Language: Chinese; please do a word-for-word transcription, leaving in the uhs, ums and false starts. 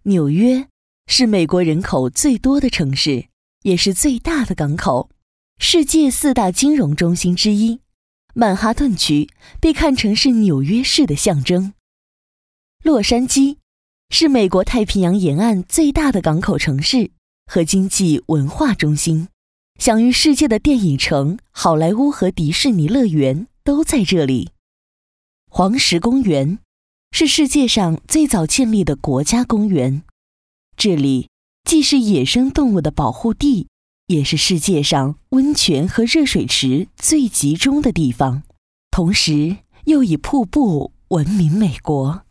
纽约是美国人口最多的城市，也是最大的港口，世界四大金融中心之一。曼哈顿区被看成是纽约市的象征。洛杉矶是美国太平洋沿岸最大的港口城市和经济文化中心，享誉世界的电影城、好莱坞和迪士尼乐园都在这里。黄石公园是世界上最早建立的国家公园，这里既是野生动物的保护地，也是世界上温泉和热水池最集中的地方，同时又以瀑布闻名美国。